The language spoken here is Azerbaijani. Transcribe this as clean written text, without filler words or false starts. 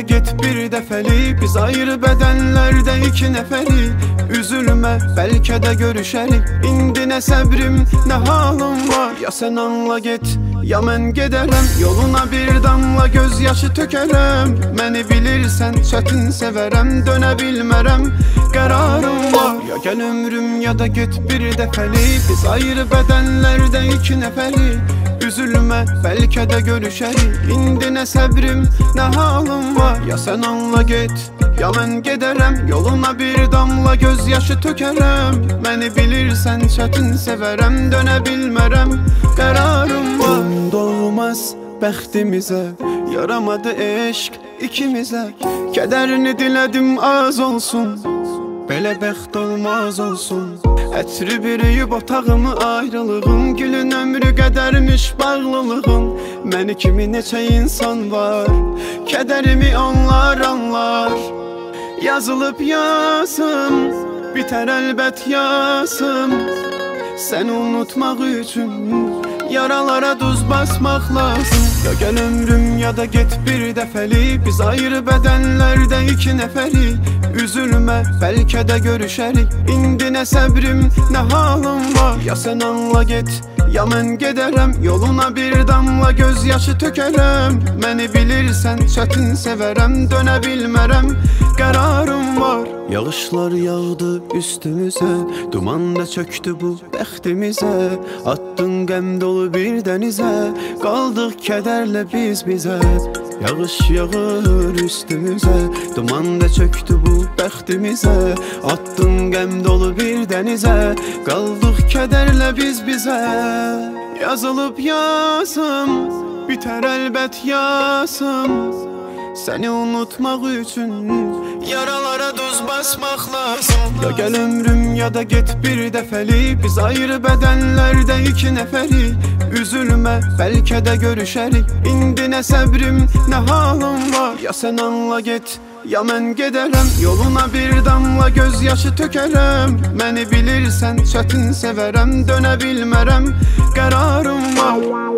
da get bir dəfəli. Biz ayrı bədənlərdə iki nəfəri. Üzülmə, bəlkə də görüşərik. İndi nə səbrim, nə halım var. Ya sən anla get, ya mən gedərəm. Yoluna bir damla göz yaşı tökərəm. Məni bilirsən, çətin sevərəm. Dönə bilmərəm, qərarım var. Ya gəl ömrüm, ya da get bir dəfəli. Biz ayrı bədənlərdə iki nəfəri. Üzülmə, bəlkə də görüşərik. İndi nə səbrim, nə halım var. Ya sən anla get, ya mən gedərəm. Yoluna bir damla göz yaşı tökərəm. Məni bilirsən, çətin sevərəm. Dönə bilmərəm, qərarım var. Dolmaz bəxtimizə, yaramadı eşq ikimizə. Kədərini dilədim az olsun, belə bəxt olmaz olsun. Ətri bürüyüb otağımı ayrılığın. Gülün ömrü qədərmiş bağlılığın. Məni kimi neçə insan var, kədərimi onlar anlar. Yazılıb yazım, bitər əlbət yazım. Səni unutmaq üçün yaralara duz basmaq lazım. Ya gəl ömrüm, ya da get bir dəfəli. Biz ayrı bədənlərdə iki nəfəri. Üzülmə, bəlkə də görüşərik. İndi nə səbrim, nə halım var. Ya sən anla get, ya mən gedərəm. Yoluna bir damla göz yaşı tökərəm. Məni bilirsən, çətin sevərəm. Dönə bilmərəm, qərarım var. Yağışlar yağdı üstümüzə, duman da çöktü bu bəxtimizə. Attın qəm dolu bir dənizə, qaldıq kədərlə biz bizə. Yağış yağır üstümüzə, duman da çöktü bu bəxtimizə. Attın qəm dolu bir dənizə, qaldıq kədərlə biz bizə. Yazılıb yazım, bitər əlbət yazım. Səni unutmaq üçün yaralara duz basmaq lazım. Ya gəl ömrüm, ya da get bir dəfəli. Biz ayrı bədənlərdə iki nəfəri. Üzülmə, bəlkə də görüşərik. İndi nə səbrim, nə halım var. Ya sən anla get, ya mən gedərəm. Yoluna bir damla göz yaşı tökərəm. Məni bilirsən, çətin sevərəm. Dönə bilmərəm, qərarım var.